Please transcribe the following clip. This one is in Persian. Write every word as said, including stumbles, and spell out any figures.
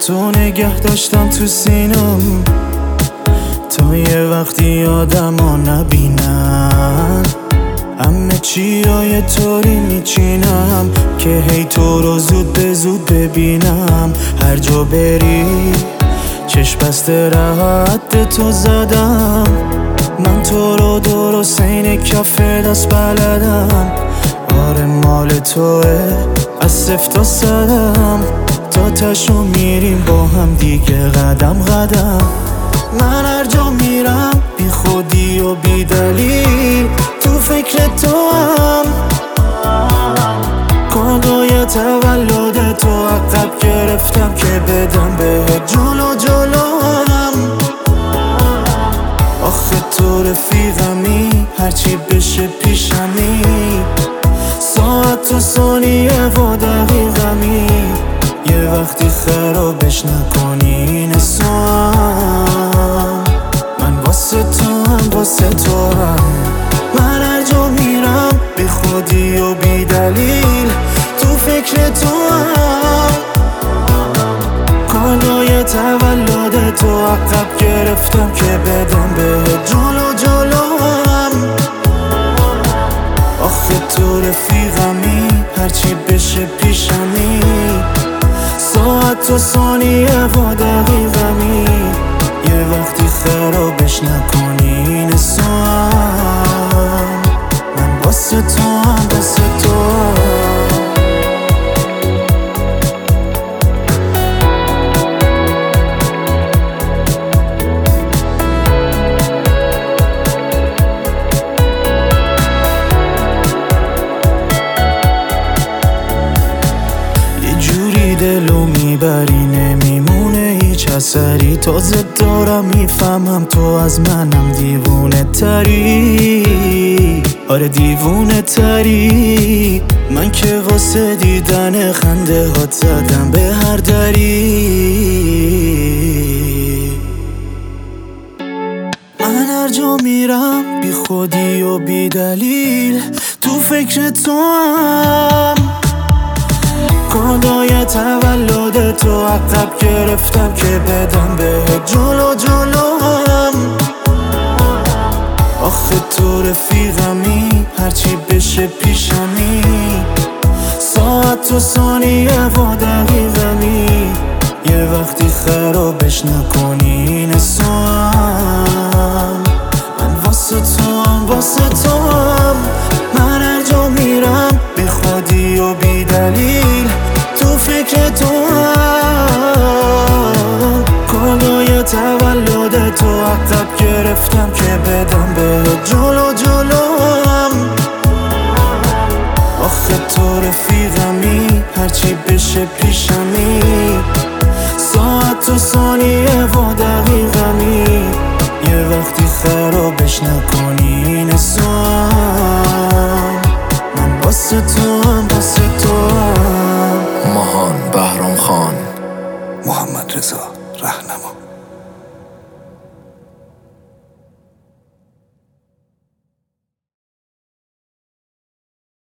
تو نگه داشتم تو سینم تا یه وقتی آدما نبینن. همه چی های طوری میچینم که هی تو رو زود به زود ببینم. هر جا بری چشم بسته راحت تو زدم. من تو رو درست این کف دست بلدم. آره مال توه از صفر تا صدم. تا تشو میریم با هم دیگه قدم قدم. من هر جا میرم بی خودی و بی دلیل تو فکر تو هم. کادوی تولد تو عقب گرفتم که بدم بهت جلو جلو هم. آخه تو رفیقمی هرچی بشه پیشمی. ساعت و ثانیه و دقیقمی. یه وقتی خرابش نکنی این سوام. من واسه تو هم واسه تو هم. من هر جا میرم بی خودی و بی دلیل تو فکر تو هم. کادوی تولد تو عقب گرفتم که بدم بهت جلو جلو هم. آخه تو رفیقمی هرچی بشه پیشمی. ساعت و ثانیه و دقیقمی. یه وقتی خرابش نکنی این سوام. من واسه تو هم واسه تو هم. دلو میبری نمیمونه هیچ اثری. تازه دارم میفهمم تو از منم دیوونه تری. آره دیوونه تری. من که واسه دیدن خنده هات زدم به هر دری. من هر جا میرم بی خودی و بی دلیل تو فکر تو هم. کادوی تولد تو عقب گرفتم که بدم بهت جلو جلو هم. آخه تو رفیقمی هرچی بشه پیشمی. ساعت و ثانیه و دقیقمی. یه وقتی خرابش نکنی این سوام. من واسه تو هم واسه تو هم. من هر جا میرم بی خودی و بی دلیل تو فکر تو هم. کادوی تولد تو عقب گرفتم که بدم بهت جلو جلو هم. آخه تو رفیقمی هرچی بشه پیشمی. ساعت و ثانیه و دقیقمی. یه وقتی خرابش نکنی این سوام. من واسه تو هم واسه تو هم. ماهان بهرام خان، محمد رضا رهنما.